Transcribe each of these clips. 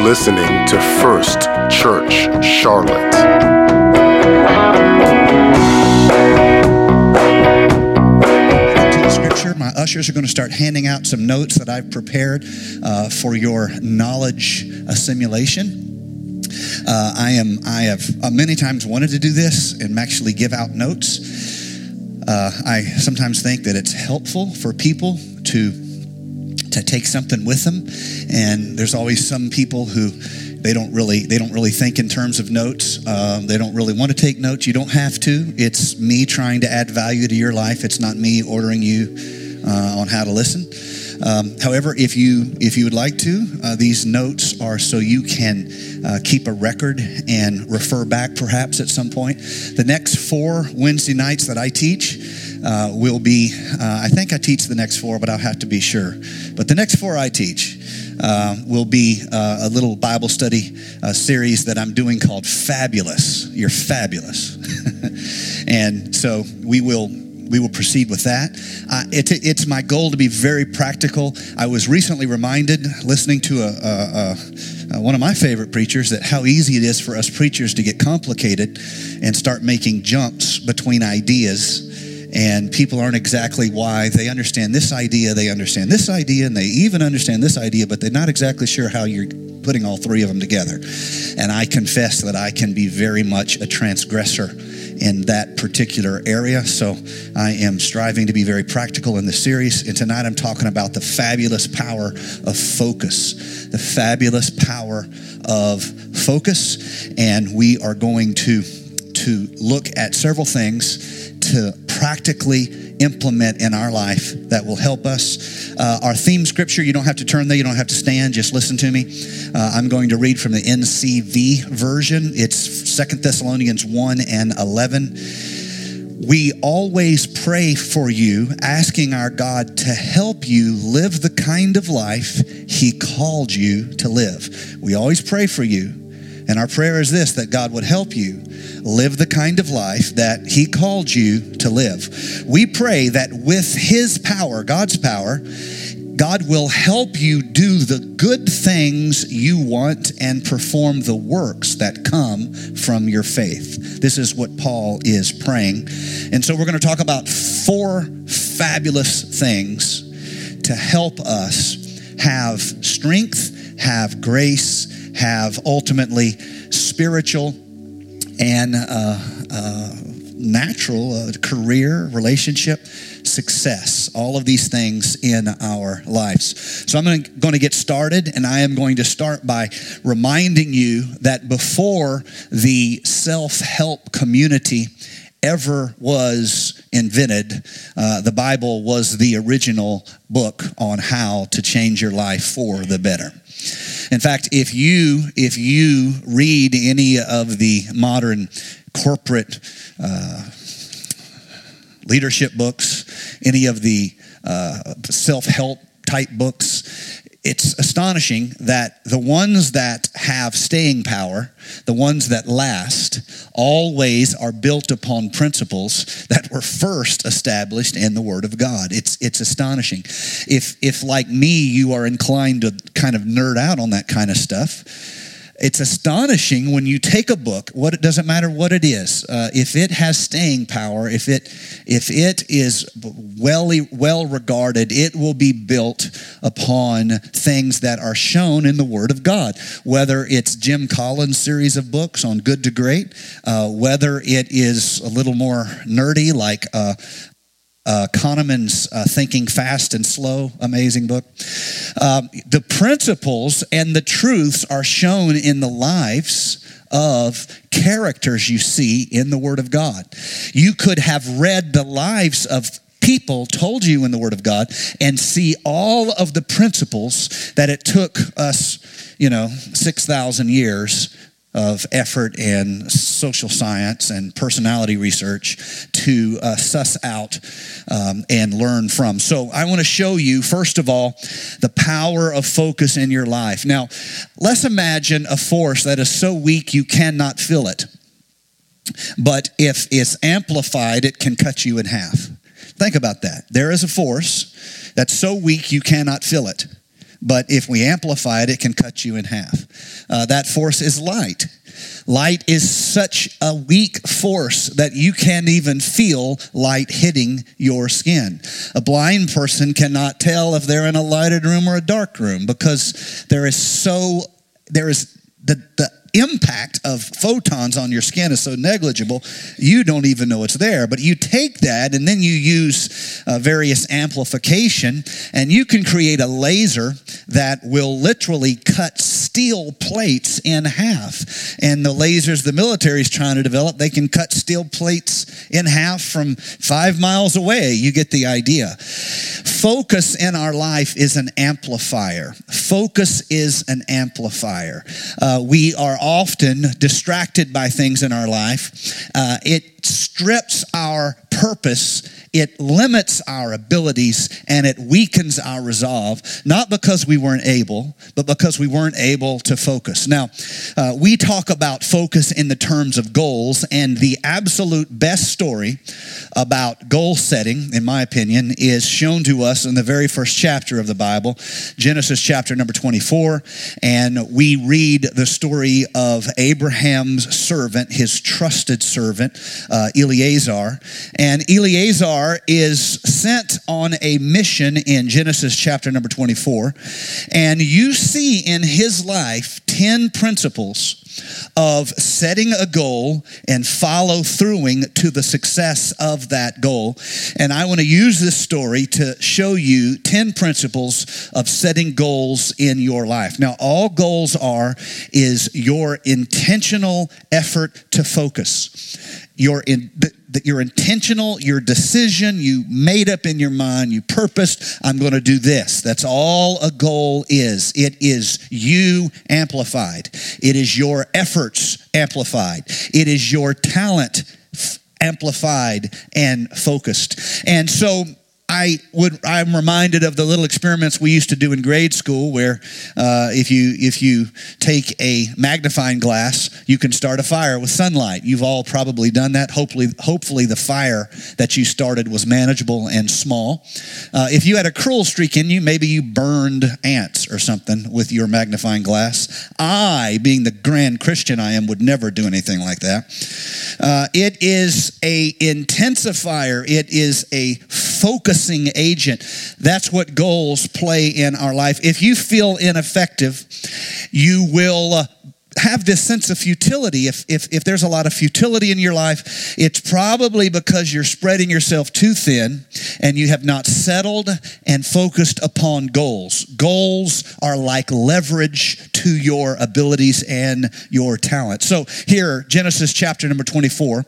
listening to First Church Charlotte. My ushers are going to start handing out some notes that I've prepared for your knowledge assimilation. I have many times wanted to do this and actually give out notes. I sometimes think that it's helpful for people to take something with them, and there's always some people who they don't really think in terms of notes. They don't really want to take notes. You don't have to. It's me trying to add value to your life. It's not me ordering you on how to listen. However, if you would like to, these notes are so you can keep a record and refer back perhaps at some point. The next 4 Wednesday nights that I teach will be, I think I teach the next 4, but I'll have to be sure. But the next 4 I teach will be a little Bible study series that I'm doing called Fabulous. You're fabulous. And so we will proceed with that. It's my goal to be very practical. I was recently reminded, listening to one of my favorite preachers, that how easy it is for us preachers to get complicated and start making jumps between ideas. And people aren't exactly why. They understand this idea, they understand this idea, and they even understand this idea, but they're not exactly sure how you're putting all 3 of them together. And I confess that I can be very much a transgressor in that particular area. So I am striving to be very practical in this series. And tonight I'm talking about the fabulous power of focus. The fabulous power of focus. And we are going to look at several things to practically implement in our life that will help us. Our theme scripture, you don't have to turn there, you don't have to stand, just listen to me. I'm going to read from the NCV version. It's 2 Thessalonians 1:11. We always pray for you, asking our God to help you live the kind of life He called you to live. We always pray for you. And our prayer is this, that God would help you live the kind of life that He called you to live. We pray that with His power, God's power, God will help you do the good things you want and perform the works that come from your faith. This is what Paul is praying. And so we're going to talk about 4 fabulous things to help us have strength, have grace, have ultimately spiritual and natural career, relationship, success, all of these things in our lives. So I'm going to get started, and I am going to start by reminding you that before the self-help community ever was invented, the Bible was the original book on how to change your life for the better. In fact, if you read any of the modern corporate leadership books, any of the self-help type books, it's astonishing that the ones that have staying power, the ones that last, always are built upon principles that were first established in the Word of God. It's astonishing. If like me, you are inclined to kind of nerd out on that kind of stuff, it's astonishing when you take a book, it doesn't matter what it is, if it has staying power, if it is well regarded, it will be built upon things that are shown in the Word of God. Whether it's Jim Collins' series of books on Good to Great, whether it is a little more nerdy like Kahneman's Thinking Fast and Slow, amazing book. The principles and the truths are shown in the lives of characters you see in the Word of God. You could have read the lives of people told you in the Word of God and see all of the principles that it took us, 6,000 years of effort and social science and personality research to suss out and learn from. So I want to show you, first of all, the power of focus in your life. Now, let's imagine a force that is so weak you cannot feel it. But if it's amplified, it can cut you in half. Think about that. There is a force that's so weak you cannot feel it. But if we amplify it, it can cut you in half. That force is light. Light is such a weak force that you can't even feel light hitting your skin. A blind person cannot tell if they're in a lighted room or a dark room because there is the impact of photons on your skin is so negligible, you don't even know it's there. But you take that and then you use various amplification, and you can create a laser that will literally cut steel plates in half. And the lasers the military is trying to develop, they can cut steel plates in half from 5 miles away. You get the idea. Focus in our life is an amplifier. Focus is an amplifier. We are often distracted by things in our life. It strips our purpose, it limits our abilities, and it weakens our resolve, not because we weren't able, but because we weren't able to focus. Now, we talk about focus in the terms of goals, and the absolute best story about goal setting, in my opinion, is shown to us in the very first chapter of the Bible, Genesis chapter number 24, and we read the story of Abraham's servant, his trusted servant, Eleazar. And Eleazar is sent on a mission in Genesis chapter number 24. And you see in his life 10 principles of setting a goal and follow throughing to the success of that goal. And I want to use this story to show you 10 principles of setting goals in your life. Now, all goals is your intentional effort to focus. Your intentional, your decision, you made up in your mind, you purposed, I'm going to do this. That's all a goal is. It is you amplified. It is your efforts amplified. It is your talent amplified and focused. And so I'm reminded of the little experiments we used to do in grade school where if you take a magnifying glass, you can start a fire with sunlight. You've all probably done that. Hopefully the fire that you started was manageable and small. If you had a cruel streak in you, maybe you burned ants or something with your magnifying glass. I, being the grand Christian I am, would never do anything like that. It is a intensifier. It is a focusing agent. That's what goals play in our life. If you feel ineffective, you will have this sense of futility. If there's a lot of futility in your life, it's probably because you're spreading yourself too thin and you have not settled and focused upon goals. Goals are like leverage to your abilities and your talent. So here, Genesis chapter number 24,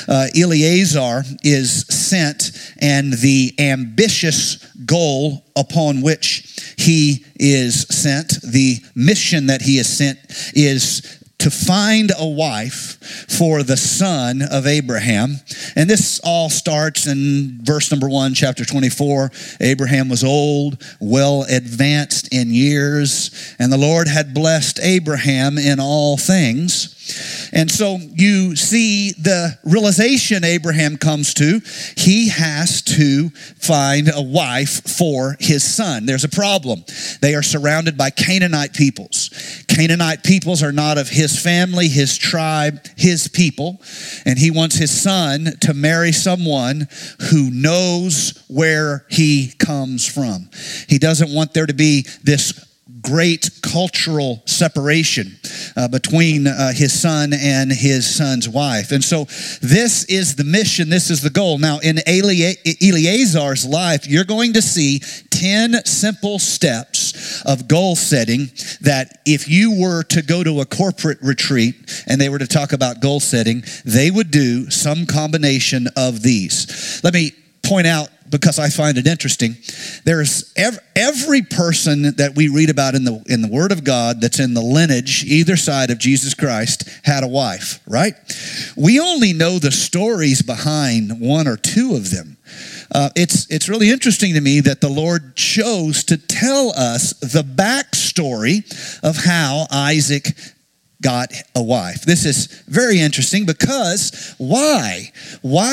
Eleazar is sent, and the ambitious goal upon which he is sent, the mission that he is sent, is to find a wife for the son of Abraham. And this all starts in verse number 1, chapter 24. Abraham was old, well advanced in years, and the Lord had blessed Abraham in all things. And so you see the realization Abraham comes to. He has to find a wife for his son. There's a problem. They are surrounded by Canaanite peoples. Canaanite peoples are not of his family, his tribe, his people. And he wants his son to marry someone who knows where he comes from. He doesn't want there to be this great cultural separation between his son and his son's wife. And so this is the mission, this is the goal. Now in Eleazar's life, you're going to see 10 simple steps of goal setting that if you were to go to a corporate retreat and they were to talk about goal setting, they would do some combination of these. Let me point out, because I find it interesting, there's every person that we read about in the Word of God that's in the lineage either side of Jesus Christ had a wife, right? We only know the stories behind one or two of them. It's really interesting to me that the Lord chose to tell us the backstory of how Isaac got a wife. This is very interesting because why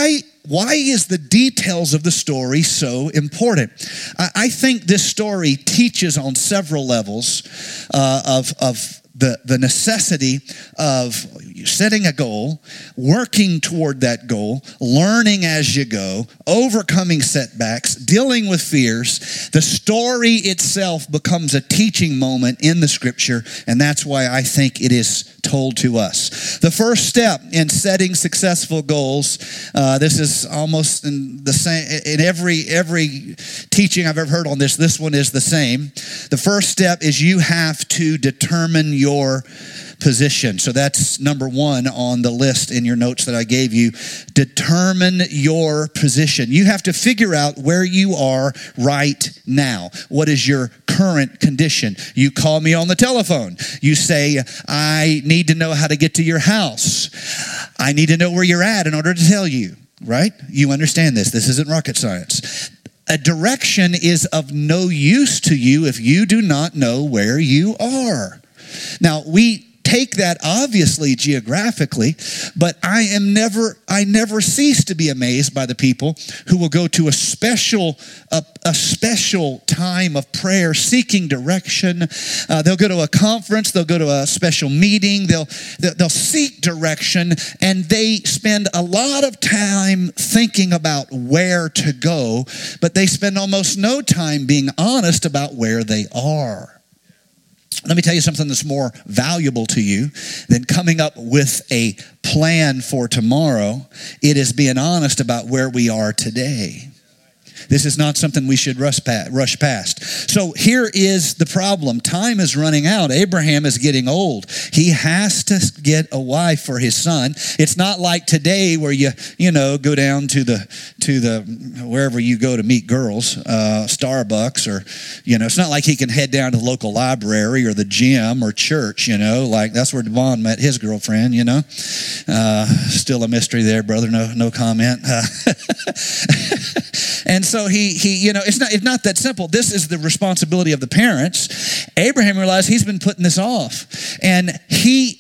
why is the details of the story so important? I think this story teaches on several levels of the necessity of setting a goal, working toward that goal, learning as you go, overcoming setbacks, dealing with fears. The story itself becomes a teaching moment in the scripture, and that's why I think it is told to us. The first step in setting successful goals, this is almost in the same in every teaching I've ever heard on this. This one is the same. The first step is you have to determine your position. So that's number one on the list in your notes that I gave you. Determine your position. You have to figure out where you are right now. What is your current condition? You call me on the telephone. You say, I need to know how to get to your house. I need to know where you're at in order to tell you, right? You understand this. This isn't rocket science. A direction is of no use to you if you do not know where you are. Now, we take that obviously geographically, but I never cease to be amazed by the people who will go to a special time of prayer seeking direction. They'll go to a conference, they'll go to a special meeting, they'll seek direction, and they spend a lot of time thinking about where to go, but they spend almost no time being honest about where they are. Let me tell you something that's more valuable to you than coming up with a plan for tomorrow. It is being honest about where we are today. This is not something we should rush past. So here is the problem. Time is running out. Abraham is getting old. He has to get a wife for his son. It's not like today where you go down to the wherever you go to meet girls, Starbucks, or it's not like he can head down to the local library or the gym or church. Like that's where Devon met his girlfriend. Still a mystery there, brother. No comment. And so he it's not that simple. This is the responsibility of the parents. Abraham realized he's been putting this off, and he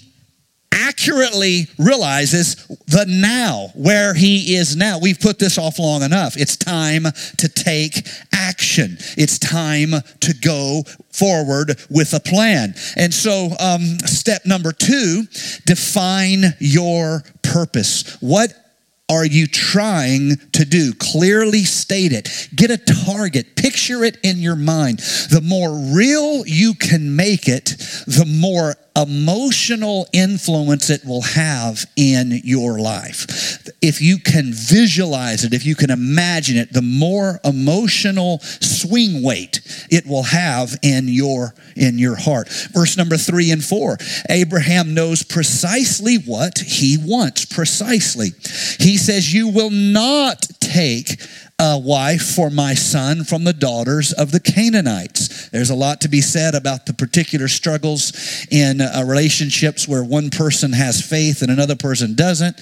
accurately realizes the now, where he is now. We've put this off long enough. It's time to take action. It's time to go forward with a plan. And so step number 2, define your purpose. What are you trying to do? Clearly state it. Get a target. Picture it in your mind. The more real you can make it, the more emotional influence it will have in your life. If you can visualize it, if you can imagine it, the more emotional swing weight it will have in your heart. Verse number 3 and 4. Abraham knows precisely what he wants. Precisely. He says, you will not take a wife for my son from the daughters of the Canaanites. There's a lot to be said about the particular struggles in relationships where one person has faith and another person doesn't,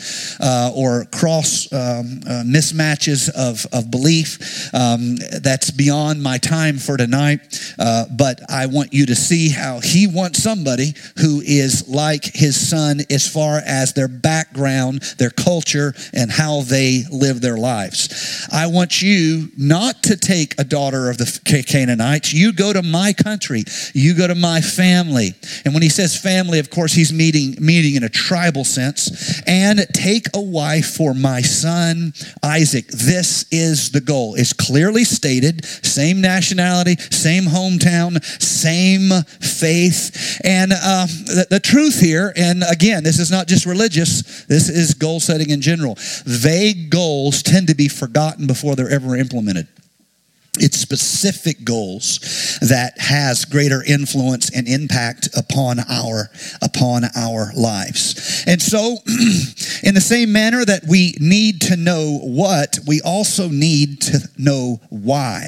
or cross mismatches of belief. That's beyond my time for tonight, but I want you to see how he wants somebody who is like his son as far as their background, their culture, and how they live their lives. I want you not to take a daughter of the Canaanites. You go to my country. You go to my family. And when he says family, of course, he's meaning in a tribal sense. And take a wife for my son, Isaac. This is the goal. It's clearly stated. Same nationality, same hometown, same faith. And the truth here, and again, this is not just religious. This is goal setting in general. Vague goals tend to be forgotten before they're ever implemented. It's specific goals that has greater influence and impact upon our lives. And so, in the same manner that we need to know what, we also need to know why.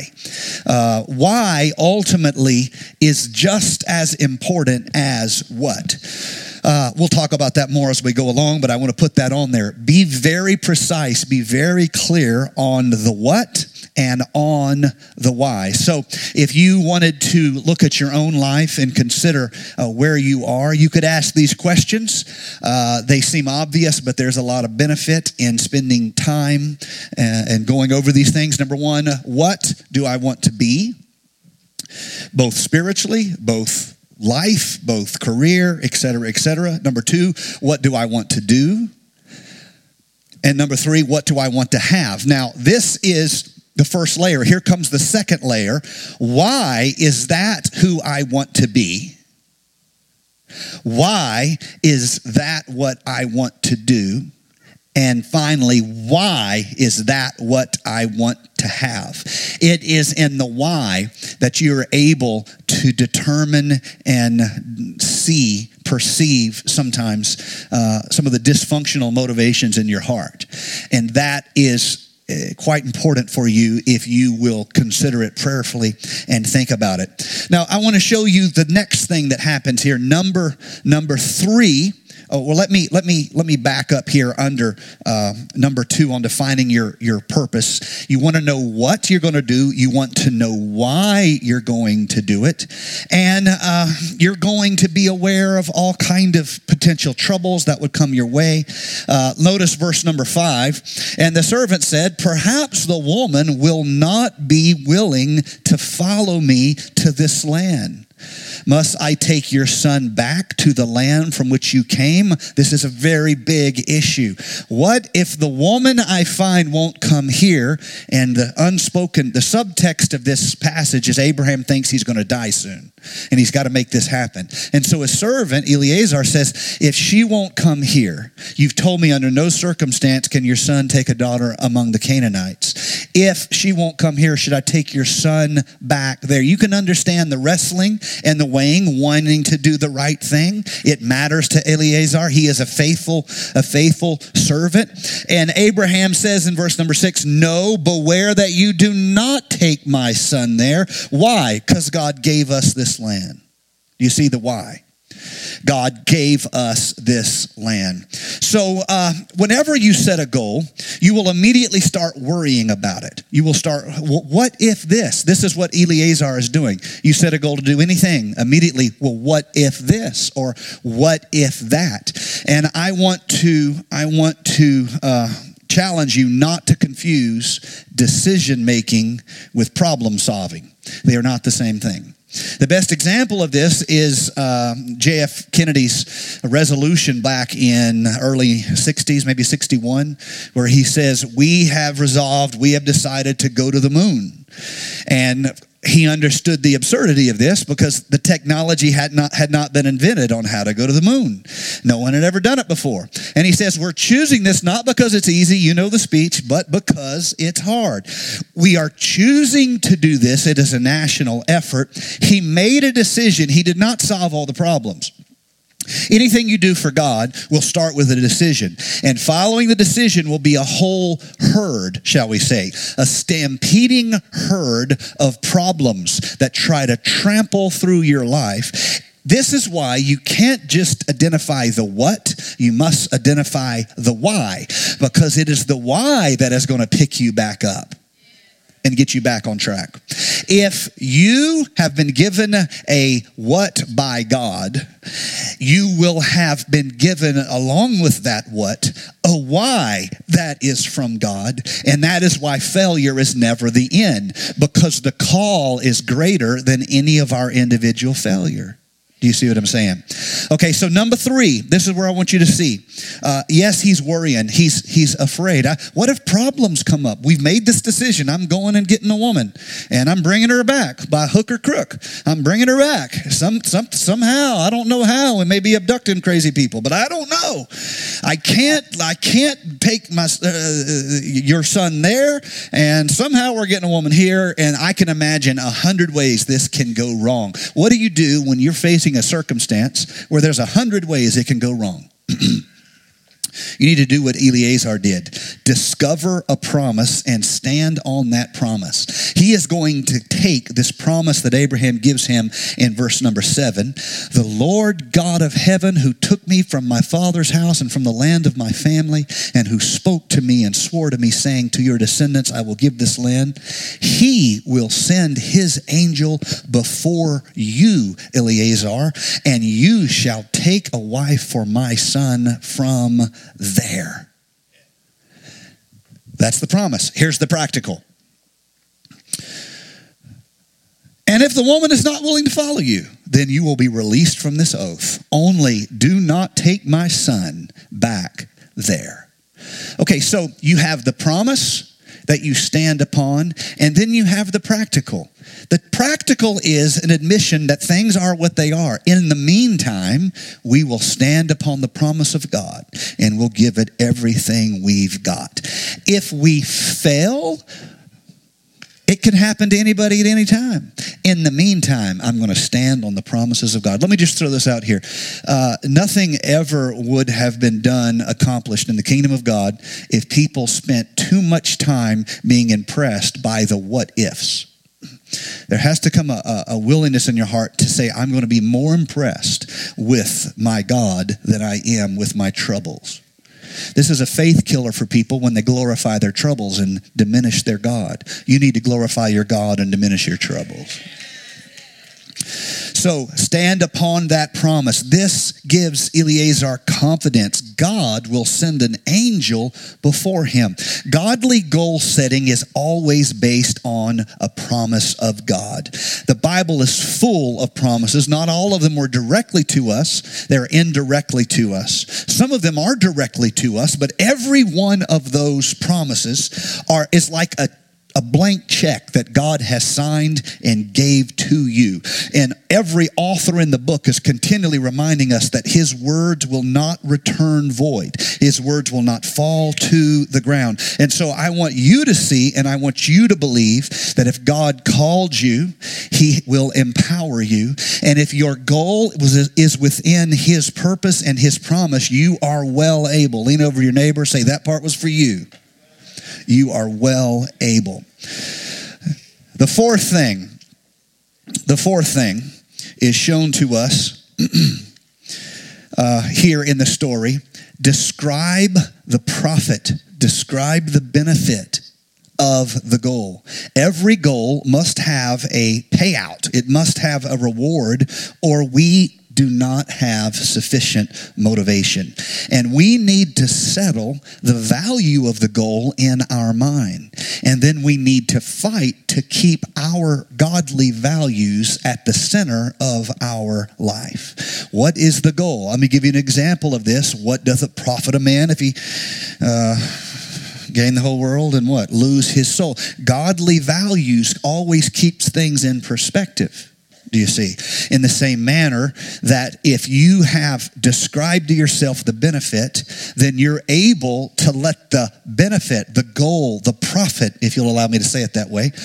Why ultimately is just as important as what. We'll talk about that more as we go along, but I want to put that on there. Be very precise, be very clear on the what and on the why. So if you wanted to look at your own life and consider where you are, you could ask these questions. They seem obvious, but there's a lot of benefit in spending time and going over these things. Number one, what do I want to be? Both spiritually, both life, both career, etc., etc. Number two, what do I want to do? And number three, what do I want to have? Now, this is the first layer. Here comes the second layer. Why is that who I want to be? Why is that what I want to do? And finally, why is that what I want to have? It is in the why that you are able to determine and perceive sometimes some of the dysfunctional motivations in your heart. And that is quite important for you if you will consider it prayerfully and think about it. Now, I want to show you the next thing that happens here. Number three. Oh, well, let me back up here under number two on defining your purpose. You want to know what you're going to do. You want to know why you're going to do it. And you're going to be aware of all kind of potential troubles that would come your way. Notice verse number 5. And the servant said, perhaps the woman will not be willing to follow me to this land. Must I take your son back to the land from which you came? This is a very big issue. What if the woman I find won't come here? And the subtext of this passage is Abraham thinks he's going to die soon. And he's got to make this happen. And so his servant, Eliezer, says, if she won't come here, you've told me under no circumstance can your son take a daughter among the Canaanites. If she won't come here, should I take your son back there? You can understand the wrestling and the weighing, wanting to do the right thing. It matters to Eliezer. He is a faithful servant. And Abraham says in verse number 6, no, beware that you do not take my son there. Why? Because God gave us this land. You see the why? God gave us this land. So whenever you set a goal, you will immediately start worrying about it. You will start, what if this? This is what Eliezer is doing. You set a goal to do anything, immediately, well, what if this? Or what if that? And I want to challenge you not to confuse decision-making with problem-solving. They are not the same thing. The best example of this is J.F. Kennedy's resolution back in early 60s, maybe 61, where he says, we have decided to go to the moon. And he understood the absurdity of this because the technology had not been invented on how to go to the moon. No one had ever done it before. And he says, we're choosing this not because it's easy, you know the speech, but because it's hard. We are choosing to do this. It is a national effort. He made a decision. He did not solve all the problems. Anything you do for God will start with a decision. And following the decision will be a whole herd, shall we say, a stampeding herd of problems that try to trample through your life. This is why you can't just identify the what, you must identify the why, because it is the why that is going to pick you back up and get you back on track. If you have been given a what by God, you will have been given along with that what, a why that is from God. And that is why failure is never the end, because the call is greater than any of our individual failure. Do you see what I'm saying? Okay, so number 3, this is where I want you to see. Yes, he's worrying. He's afraid. What if problems come up? We've made this decision. I'm going and getting a woman, and I'm bringing her back by hook or crook. I'm bringing her back somehow. I don't know how. We may be abducting crazy people, but I don't know. I can't take my your son there, and somehow we're getting a woman here, and I can imagine 100 ways this can go wrong. What do you do when you're facing a circumstance where there's 100 ways it can go wrong? You need to do what Eleazar did. Discover a promise and stand on that promise. He is going to take this promise that Abraham gives him in verse number 7. The Lord God of heaven, who took me from my father's house and from the land of my family, and who spoke to me and swore to me, saying, to your descendants I will give this land. He will send his angel before you, Eleazar, and you shall take a wife for my son from there. That's the promise. Here's the practical. And if the woman is not willing to follow you, then you will be released from this oath. Only do not take my son back there. Okay, so you have the promise that you stand upon, and then you have the practical. The practical is an admission that things are what they are. In the meantime, we will stand upon the promise of God, and we'll give it everything we've got. If we fail, it can happen to anybody at any time. In the meantime, I'm going to stand on the promises of God. Let me just throw this out here. Nothing ever would have been accomplished in the kingdom of God if people spent too much time being impressed by the what ifs. There has to come a willingness in your heart to say, I'm going to be more impressed with my God than I am with my troubles. This is a faith killer for people when they glorify their troubles and diminish their God. You need to glorify your God and diminish your troubles. So stand upon that promise. This gives Eleazar confidence. God will send an angel before him. Godly goal setting is always based on a promise of God. The Bible is full of promises. Not all of them were directly to us. They're indirectly to us. Some of them are directly to us, but every one of those promises is like a blank check that God has signed and gave to you. And every author in the book is continually reminding us that his words will not return void. His words will not fall to the ground. And so I want you to see, and I want you to believe that if God called you, he will empower you. And if your goal is within his purpose and his promise, you are well able. Lean over your neighbor, say, that part was for you. You are well able. The fourth thing is shown to us here in the story. Describe the profit. Describe the benefit of the goal. Every goal must have a payout. It must have a reward, or we do not have sufficient motivation. And we need to settle the value of the goal in our mind. And then we need to fight to keep our godly values at the center of our life. What is the goal? Let me give you an example of this. What doth it profit a man if he gain the whole world and what? Lose his soul. Godly values always keeps things in perspective. Do you see? In the same manner that if you have described to yourself the benefit, then you're able to let the benefit, the goal, the profit, if you'll allow me to say it that way,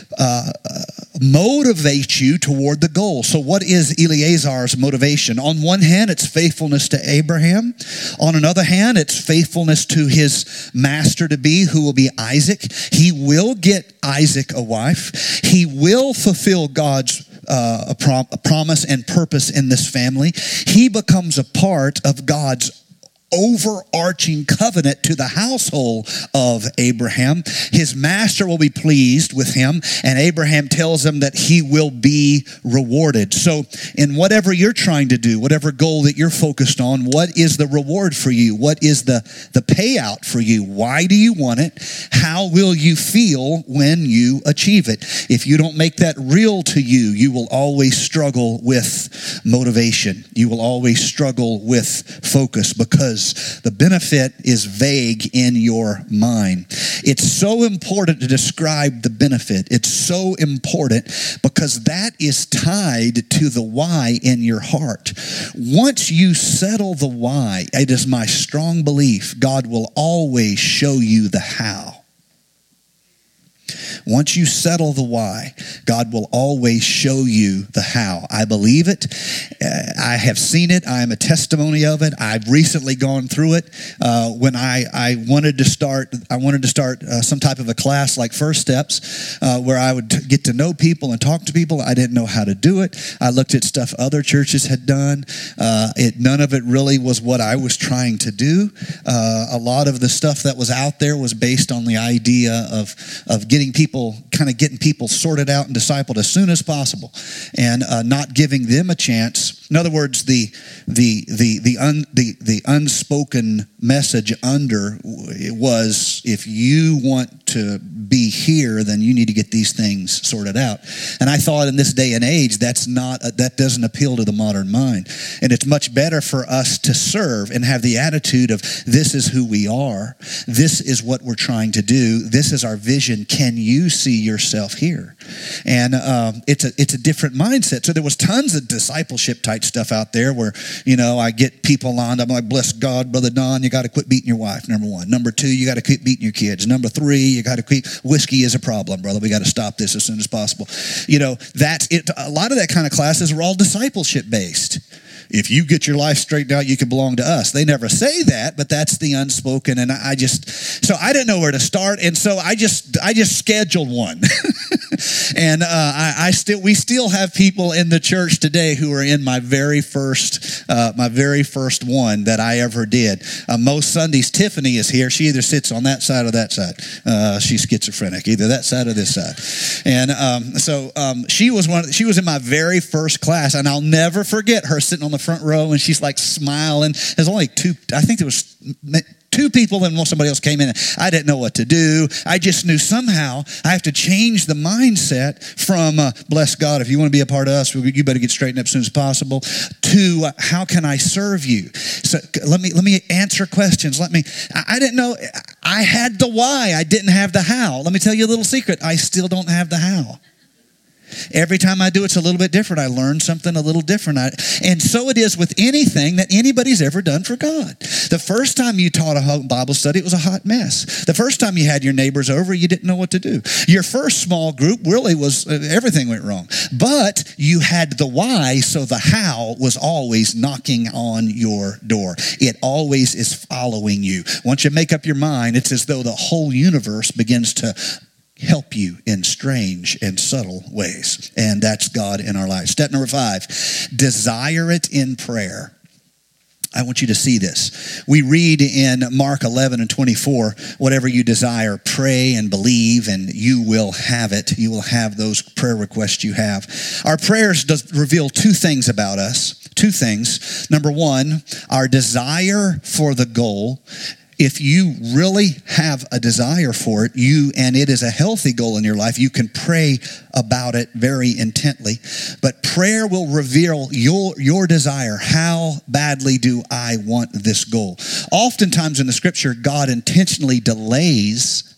motivate you toward the goal. So what is Eleazar's motivation? On one hand, it's faithfulness to Abraham. On another hand, it's faithfulness to his master-to-be, who will be Isaac. He will get Isaac a wife. He will fulfill God's a promise and purpose in this family. He becomes a part of God's overarching covenant to the household of Abraham. His master will be pleased with him, and Abraham tells him that he will be rewarded. So in whatever you're trying to do, whatever goal that you're focused on, what is the reward for you? What is the payout for you? Why do you want it? How will you feel when you achieve it? If you don't make that real to you, you will always struggle with motivation. You will always struggle with focus because the benefit is vague in your mind. It's so important to describe the benefit. It's so important because that is tied to the why in your heart. Once you settle the why, it is my strong belief God will always show you the how. Once you settle the why, God will always show you the how. I believe it. I have seen it. I am a testimony of it. I've recently gone through it. When I wanted to start some type of a class like First Steps, where I would get to know people and talk to people. I didn't know how to do it. I looked at stuff other churches had done. None of it really was what I was trying to do. A lot of the stuff that was out there was based on the idea of getting people sorted out and discipled as soon as possible, and not giving them a chance. In other words, the unspoken message under was, if you want to be here, then you need to get these things sorted out. And I thought, in this day and age, that doesn't appeal to the modern mind. And it's much better for us to serve and have the attitude of, this is who we are. This is what we're trying to do. This is our vision. Can you see yourself here? And it's a different mindset. So there was tons of discipleship type stuff out there where, I get people lined up. I'm like, bless God, Brother Don, you got to quit beating your wife, number one. Number two, you got to quit beating your kids. Number three, you got to quit. Whiskey is a problem, brother. We got to stop this as soon as possible. That's it. A lot of that kind of classes were all discipleship based. If you get your life straightened out, you can belong to us. They never say that, but that's the unspoken. And so I didn't know where to start. And so I just scheduled one. And we still have people in the church today who are in my very first one that I ever did. Most Sundays, Tiffany is here. She either sits on that side or that side. She's schizophrenic, either that side or this side. And she was in my very first class, and I'll never forget her sitting on the front row, and she's like smiling. There's only two people, and somebody else came in. I didn't know what to do. I just knew somehow I have to change the mindset from bless God, if you want to be a part of us, you better get straightened up as soon as possible, to how can I serve you? So let me answer questions. I didn't know. I had the why. I didn't have the how. Let me tell you a little secret. I still don't have the how. Every time I do, it's a little bit different. I learn something a little different. And so it is with anything that anybody's ever done for God. The first time you taught a Bible study, it was a hot mess. The first time you had your neighbors over, you didn't know what to do. Your first small group really was, everything went wrong. But you had the why, so the how was always knocking on your door. It always is following you. Once you make up your mind, it's as though the whole universe begins to help you in strange and subtle ways. And that's God in our lives. Step number 5, desire it in prayer. I want you to see this. We read in Mark 11:24, whatever you desire, pray and believe, and you will have it. You will have those prayer requests you have. Our prayers does reveal two things about us. Two things. Number one, our desire for the goal. If you really have a desire for it, and it is a healthy goal in your life, you can pray about it very intently. But prayer will reveal your desire. How badly do I want this goal? Oftentimes in the scripture, God intentionally delays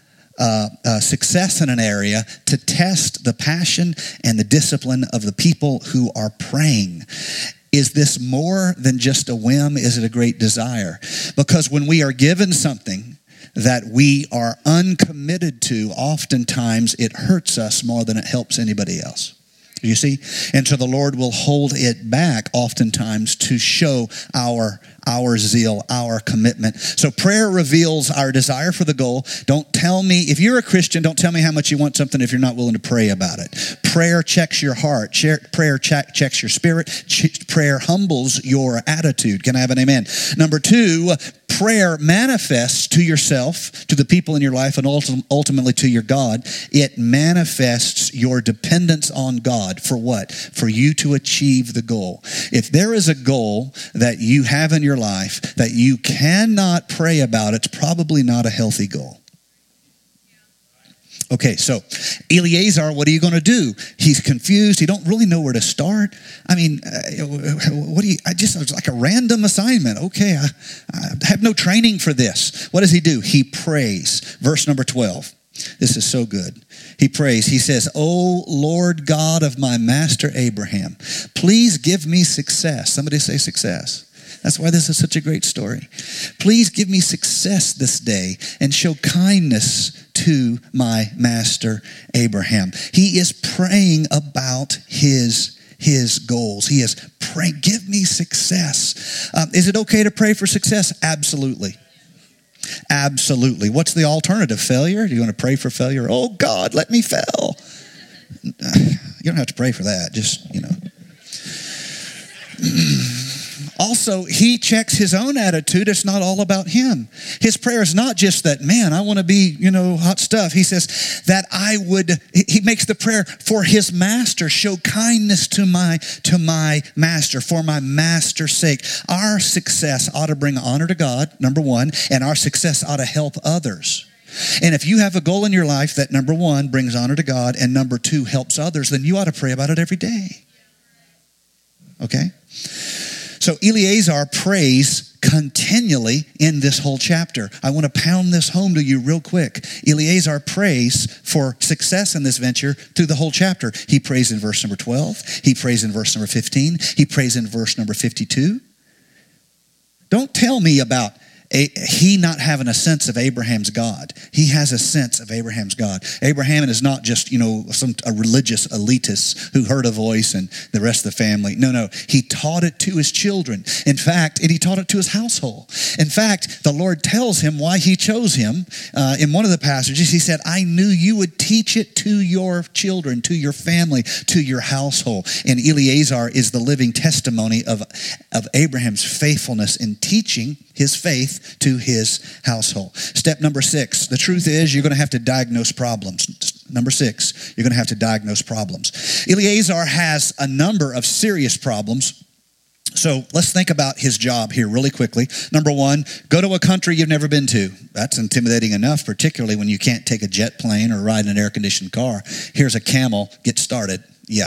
success in an area to test the passion and the discipline of the people who are praying. Is this more than just a whim? Is it a great desire? Because when we are given something that we are uncommitted to, oftentimes it hurts us more than it helps anybody else. You see? And so the Lord will hold it back oftentimes to show our zeal, our commitment. So prayer reveals our desire for the goal. Don't tell me, if you're a Christian, don't tell me how much you want something if you're not willing to pray about it. Prayer checks your heart. Prayer checks your spirit. Prayer humbles your attitude. Can I have an amen? Number 2, prayer manifests to yourself, to the people in your life, and ultimately to your God. It manifests your dependence on God. For what? For you to achieve the goal. If there is a goal that you have in your life that you cannot pray about, it's probably not a healthy goal. Okay, so Eleazar, what are you going to do? He's confused. He don't really know where to start. I mean, it's like a random assignment. Okay, I have no training for this. What does he do? He prays. Verse number 12. This is so good. He prays. He says, "O Lord God of my master Abraham, please give me success." Somebody say success. That's why this is such a great story. Please give me success this day and show kindness to my master Abraham. He is praying about his goals. He is praying, give me success. Is it okay to pray for success? Absolutely. Absolutely. What's the alternative? Failure? Do you want to pray for failure? Oh, God, let me fail. You don't have to pray for that. Just, Also, he checks his own attitude. It's not all about him. His prayer is not just that, man, I want to be, hot stuff. He says that he makes the prayer for his master, show kindness to my master, for my master's sake. Our success ought to bring honor to God, number one, and our success ought to help others. And if you have a goal in your life that, number one, brings honor to God, and number two, helps others, then you ought to pray about it every day. Okay? So Eleazar prays continually in this whole chapter. I want to pound this home to you real quick. Eleazar prays for success in this venture through the whole chapter. He prays in verse number 12. He prays in verse number 15. He prays in verse number 52. Don't tell me about he not having a sense of Abraham's God. He has a sense of Abraham's God. Abraham is not just, a religious elitist who heard a voice and the rest of the family. No. He taught it to his children. In fact, and he taught it to his household. In fact, the Lord tells him why he chose him. In one of the passages, he said, I knew you would teach it to your children, to your family, to your household. And Eleazar is the living testimony of Abraham's faithfulness in teaching his faith to his household. Step number 6. The truth is you're going to have to diagnose problems. Number 6, you're going to have to diagnose problems. Eleazar has a number of serious problems. So let's think about his job here really quickly. Number 1, go to a country you've never been to. That's intimidating enough, particularly when you can't take a jet plane or ride in an air-conditioned car. Here's a camel. Get started. Yeah.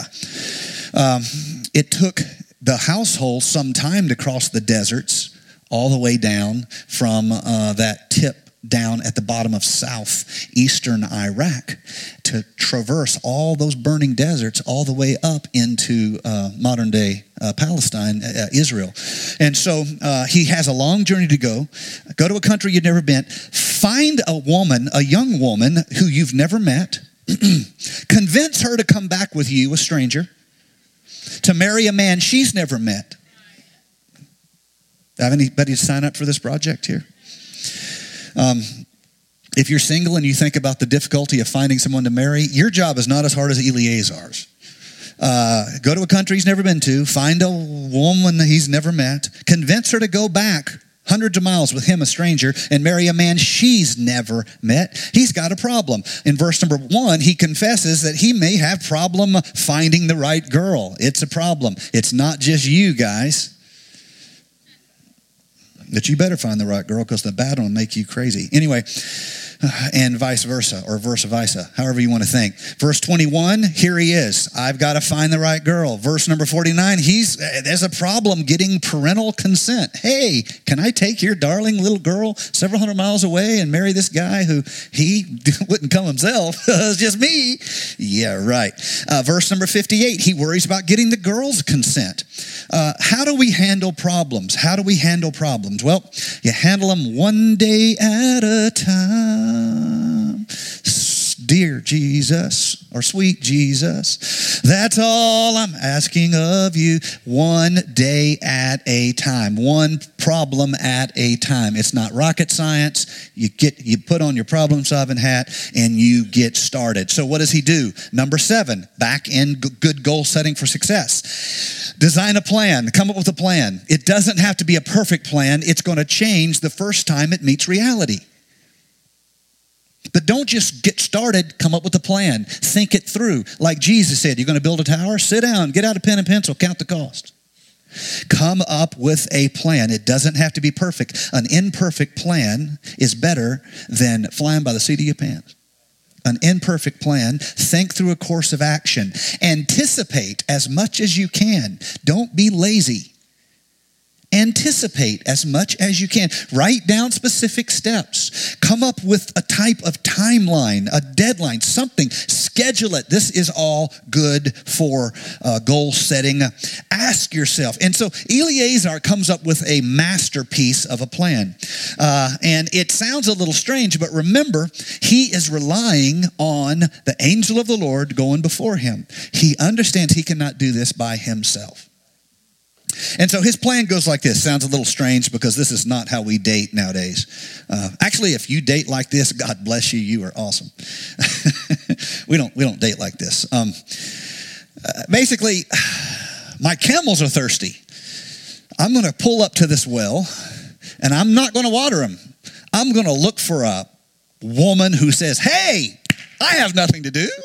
It took the household some time to cross the deserts all the way down from that tip down at the bottom of southeastern Iraq to traverse all those burning deserts all the way up into modern-day Palestine, Israel. And so he has a long journey to go. Go to a country you've never been. Find a young woman who you've never met. Convince her to come back with you, a stranger, to marry a man she's never met. Have anybody sign up for this project here? If you're single and you think about the difficulty of finding someone to marry, your job is not as hard as Eleazar's. Go to a country he's never been to, find a woman he's never met, convince her to go back hundreds of miles with him, a stranger, and marry a man she's never met. He's got a problem. In verse number 1, he confesses that he may have problem finding the right girl. It's a problem. It's not just you guys. That you better find the right girl because the bad one will make you crazy. Anyway, and vice versa, or versa versa, however you want to think. Verse 21, here he is. I've got to find the right girl. Verse number 49, there's a problem getting parental consent. Hey, can I take your darling little girl several hundred miles away and marry this guy who he wouldn't come himself? It's just me. Yeah, right. Verse number 58, he worries about getting the girl's consent. How do we handle problems? Well, you handle them one day at a time. Dear Jesus, or sweet Jesus, that's all I'm asking of you. One day at a time. One problem at a time. It's not rocket science. You put on your problem-solving hat and you get started. So what does he do? Number 7, back in good goal setting for success. Design a plan. Come up with a plan. It doesn't have to be a perfect plan. It's going to change the first time it meets reality. But don't just get started, come up with a plan. Think it through. Like Jesus said, you're going to build a tower? Sit down, get out a pen and pencil, count the cost. Come up with a plan. It doesn't have to be perfect. An imperfect plan is better than flying by the seat of your pants. An imperfect plan. Think through a course of action. Anticipate as much as you can. Don't be lazy. Anticipate as much as you can. Write down specific steps. Come up with a type of timeline, a deadline, something. Schedule it. This is all good for goal setting. Ask yourself. And so Eleazar comes up with a masterpiece of a plan. And it sounds a little strange, but remember, he is relying on the angel of the Lord going before him. He understands he cannot do this by himself. And so his plan goes like this. Sounds a little strange because this is not how we date nowadays. Actually, if you date like this, God bless you. You are awesome. We don't date like this. Basically, my camels are thirsty. I'm going to pull up to this well, and I'm not going to water them. I'm going to look for a woman who says, "Hey, I have nothing to do."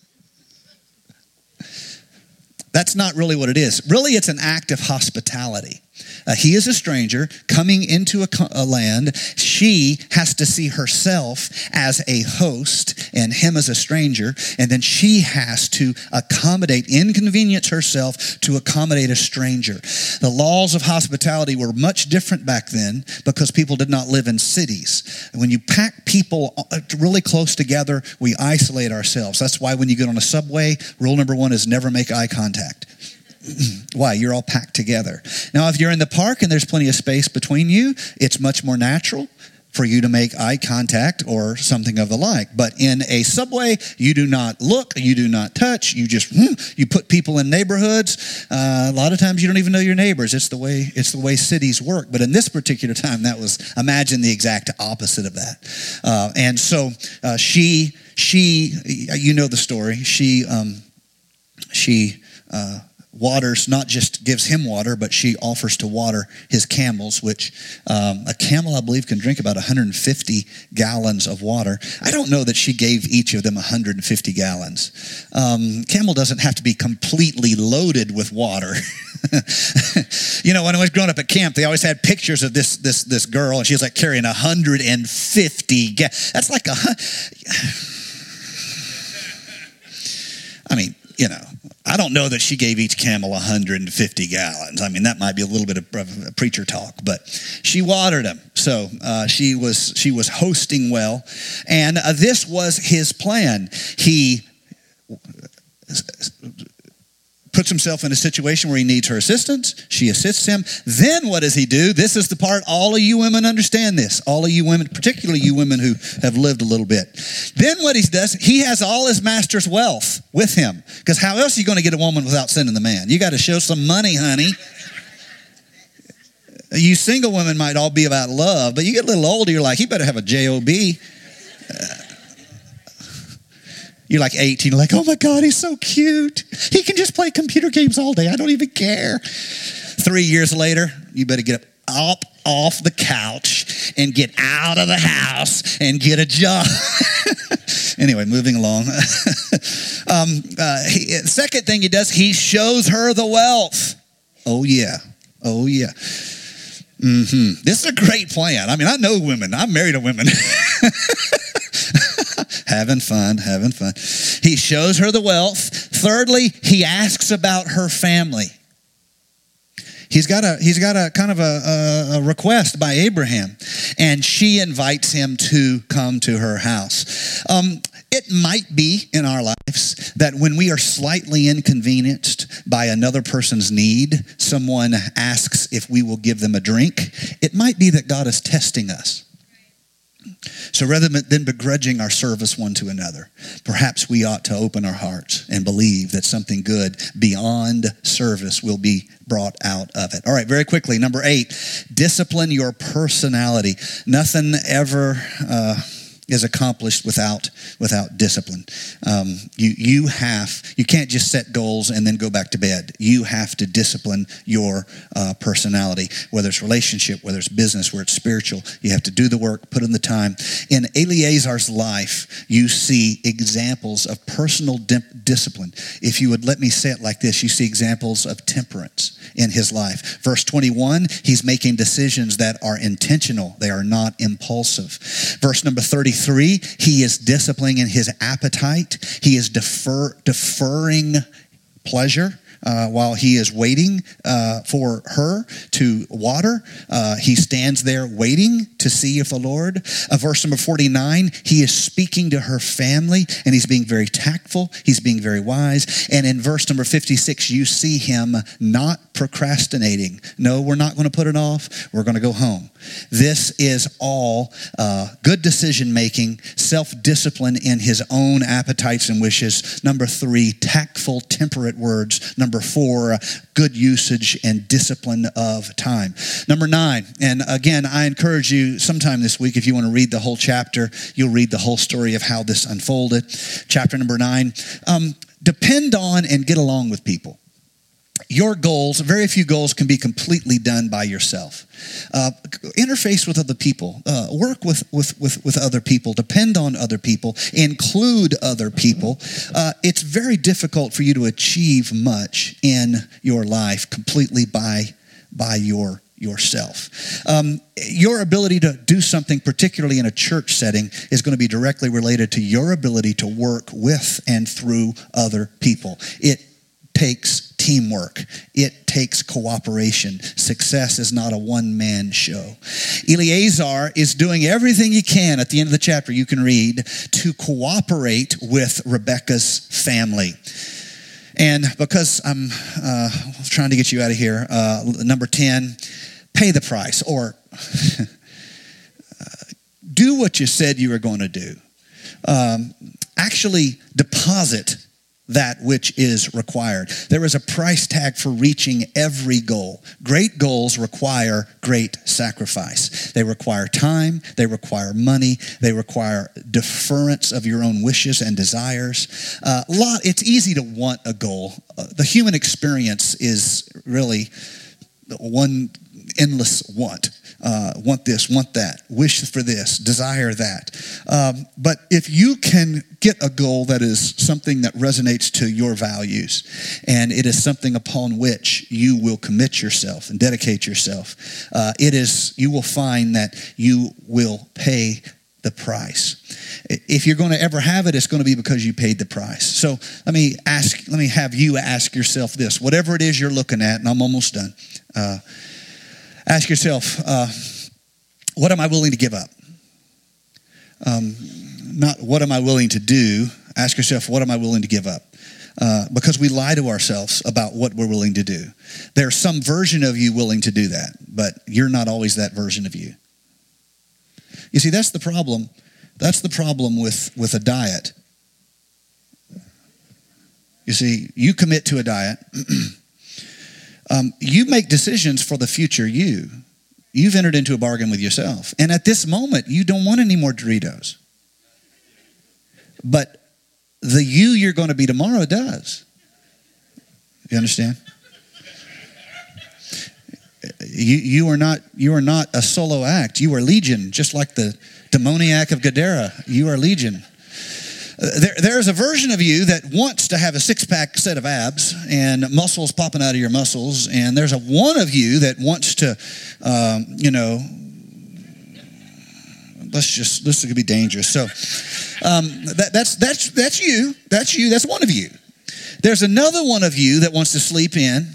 That's not really what it is. Really, it's an act of hospitality. He is a stranger coming into a land. She has to see herself as a host and him as a stranger. And then she has to inconvenience herself to accommodate a stranger. The laws of hospitality were much different back then because people did not live in cities. When you pack people really close together, we isolate ourselves. That's why when you get on a subway, rule number 1 is never make eye contact. Why? You're all packed together. Now, if you're in the park and there's plenty of space between you, it's much more natural for you to make eye contact or something of the like. But in a subway, you do not look, you do not touch, you put people in neighborhoods. A lot of times you don't even know your neighbors. It's the way cities work. But in this particular time, imagine the exact opposite of that. And so she, you know the story. She waters, not just gives him water, but she offers to water his camels, which a camel, I believe, can drink about 150 gallons of water. I don't know that she gave each of them 150 gallons. Camel doesn't have to be completely loaded with water. You know, when I was growing up at camp, they always had pictures of this girl, and she was like carrying 150 gallons. That's like I mean, you know, I don't know that she gave each camel 150 gallons. I mean, that might be a little bit of preacher talk, but she watered them. So she was hosting well, and this was his plan. He puts himself in a situation where he needs her assistance. She assists him. Then what does he do? This is the part all of you women understand this. All of you women, particularly you women who have lived a little bit. Then what he does, he has all his master's wealth with him. Because how else are you going to get a woman without sending the man? You got to show some money, honey. You single women might all be about love, but you get a little older, you're like, you better have a job. You're like 18, you're like, oh my God, he's so cute. He can just play computer games all day. I don't even care. 3 years later, you better get up off the couch and get out of the house and get a job. Anyway, moving along. Second thing he does, he shows her the wealth. Oh yeah. Mm-hmm. This is a great plan. I mean, I know women. I'm married to women. Having fun. He shows her the wealth. Thirdly, he asks about her family. He's got a kind of a request by Abraham, and she invites him to come to her house. It might be in our lives that when we are slightly inconvenienced by another person's need, someone asks if we will give them a drink. It might be that God is testing us. So rather than begrudging our service one to another, perhaps we ought to open our hearts and believe that something good beyond service will be brought out of it. All right, very quickly, number 8, discipline your personality. Nothing ever is accomplished without discipline. You can't just set goals and then go back to bed. You have to discipline your personality, whether it's relationship, whether it's business, whether it's spiritual. You have to do the work, put in the time. In Eleazar's life, you see examples of personal discipline. If you would let me say it like this, you see examples of temperance in his life. Verse 21, he's making decisions that are intentional. They are not impulsive. Verse number 33, he is disciplining in his appetite. He is deferring pleasure while he is waiting for her to water. He stands there waiting to see if the Lord. Verse number 49, he is speaking to her family, and he's being very tactful. He's being very wise. And in verse number 56, you see him not procrastinating. No, we're not going to put it off. We're going to go home. This is all good decision-making, self-discipline in his own appetites and wishes. Number 3, tactful, temperate words. Number 4, good usage and discipline of time. Number 9, and again, I encourage you sometime this week, if you want to read the whole chapter, you'll read the whole story of how this unfolded. Chapter number 9, depend on and get along with people. Your goals, very few goals can be completely done by yourself. Interface with other people. Work with other people. Depend on other people. Include other people. It's very difficult for you to achieve much in your life completely by yourself. Your ability to do something, particularly in a church setting, is going to be directly related to your ability to work with and through other people. It takes teamwork. It takes cooperation. Success is not a one-man show. Eleazar is doing everything he can at the end of the chapter, you can read, to cooperate with Rebekah's family. And because I'm trying to get you out of here, number 10, pay the price, or do what you said you were going to do. Actually deposit that which is required. There is a price tag for reaching every goal. Great goals require great sacrifice. They require time. They require money. They require deference of your own wishes and desires. It's easy to want a goal. The human experience is really one endless want. Want this, want that, wish for this, desire that. But if you can get a goal that is something that resonates to your values, and it is something upon which you will commit yourself and dedicate yourself, you will find that you will pay the price. If you're going to ever have it, it's going to be because you paid the price. So let me have you ask yourself this, whatever it is you're looking at, and I'm almost done. Ask yourself, what am I willing to give up? Not what am I willing to do. Ask yourself, what am I willing to give up? Because we lie to ourselves about what we're willing to do. There's some version of you willing to do that, but you're not always that version of you. You see, that's the problem. That's the problem with a diet. You see, you commit to a diet. You make decisions for the future you. You've entered into a bargain with yourself. And at this moment, you don't want any more Doritos. But the you're going to be tomorrow does. You understand? You are not a solo act. You are legion, just like the demoniac of Gadara. You are legion. There is a version of you that wants to have a six-pack set of abs and muscles popping out of your muscles, and there's a one of you that wants to, this could be dangerous. So that's you. That's you. That's one of you. There's another one of you that wants to sleep in,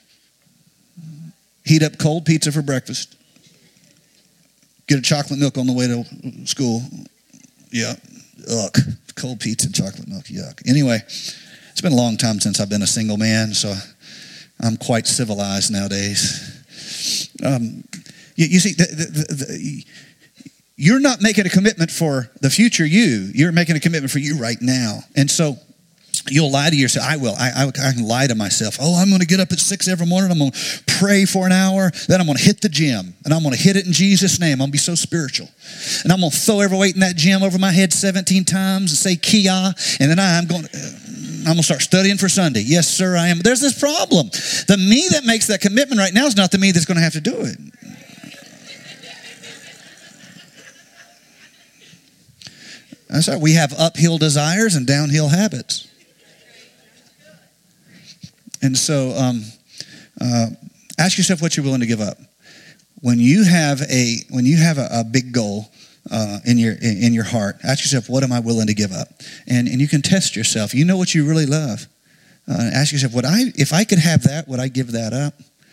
heat up cold pizza for breakfast, get a chocolate milk on the way to school. Yeah, ugh. Cold pizza and chocolate milk, yuck. Anyway, it's been a long time since I've been a single man, so I'm quite civilized nowadays. You see, you're not making a commitment for the future you. You're making a commitment for you right now. And so you'll lie to yourself. I will. I can lie to myself. Oh, I'm going to get up at 6 every morning. I'm going to pray for an hour. Then I'm going to hit the gym. And I'm going to hit it in Jesus' name. I'm going to be so spiritual. And I'm going to throw every weight in that gym over my head 17 times and say Kia. And then I'm going to start studying for Sunday. Yes, sir, I am. There's this problem. The me that makes that commitment right now is not the me that's going to have to do it. That's right. We have uphill desires and downhill habits. And so ask yourself what you're willing to give up. When you have a big goal in your heart, ask yourself, what am I willing to give up? And you can test yourself. You know what you really love. Ask yourself, if I could have that, would I give that up?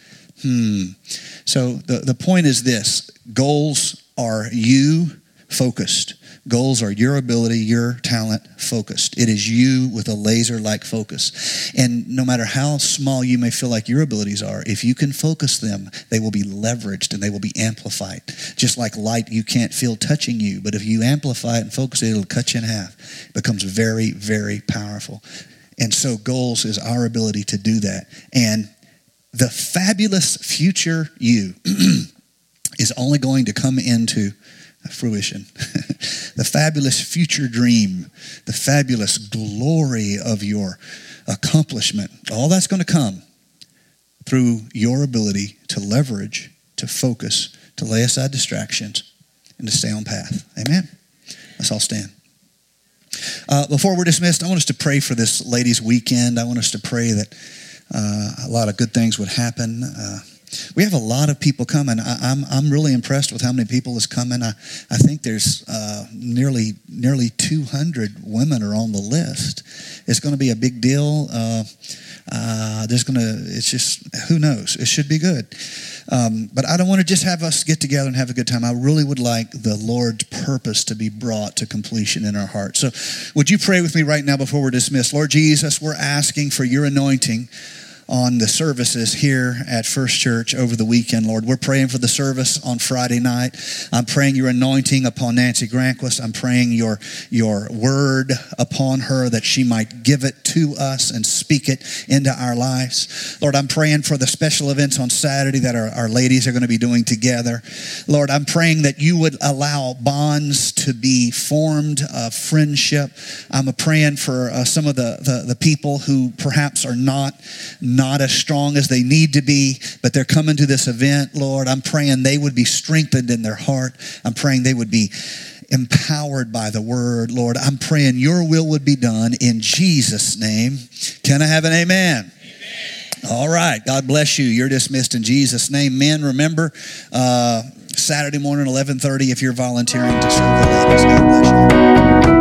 So the point is this: goals are you focused. Goals are your ability, your talent focused. It is you with a laser-like focus. And no matter how small you may feel like your abilities are, if you can focus them, they will be leveraged and they will be amplified. Just like light you can't feel touching you, but if you amplify it and focus it, it'll cut you in half. It becomes very, very powerful. And so goals is our ability to do that. And the fabulous future you is only going to come into fruition. The fabulous future dream, the fabulous glory of your accomplishment, all that's going to come through your ability to leverage, to focus, to lay aside distractions, and to stay on path. Amen? Let's all stand. Before we're dismissed, I want us to pray for this ladies' weekend. I want us to pray that a lot of good things would happen. We have a lot of people coming. I'm really impressed with how many people is coming. I think there's nearly 200 women are on the list. It's going to be a big deal. It's just, who knows? It should be good. But I don't want to just have us get together and have a good time. I really would like the Lord's purpose to be brought to completion in our hearts. So would you pray with me right now before we're dismissed? Lord Jesus, we're asking for your anointing on the services here at First Church over the weekend, Lord. We're praying for the service on Friday night. I'm praying your anointing upon Nancy Granquist. I'm praying your word upon her, that she might give it to us and speak it into our lives. Lord, I'm praying for the special events on Saturday that our ladies are going to be doing together. Lord, I'm praying that you would allow bonds to be formed of friendship. I'm praying for some of the people who perhaps are not as strong as they need to be, but they're coming to this event, Lord. I'm praying they would be strengthened in their heart. I'm praying they would be empowered by the word, Lord. I'm praying your will would be done in Jesus' name. Can I have an amen? All right. God bless you. You're dismissed in Jesus' name. Men, remember, Saturday morning, 11:30, if you're volunteering to serve the ladies. God bless you.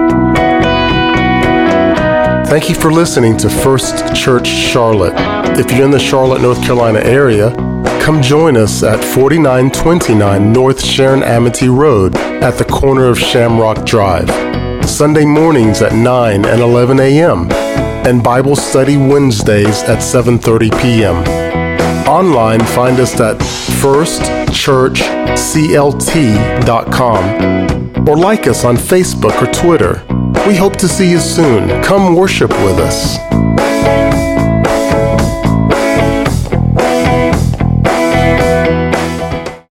Thank you for listening to First Church Charlotte. If you're in the Charlotte, North Carolina area, come join us at 4929 North Sharon Amity Road at the corner of Shamrock Drive. Sunday mornings at 9 and 11 a.m. and Bible study Wednesdays at 7:30 p.m. Online, find us at firstchurchclt.com or like us on Facebook or Twitter. We hope to see you soon. Come worship with us.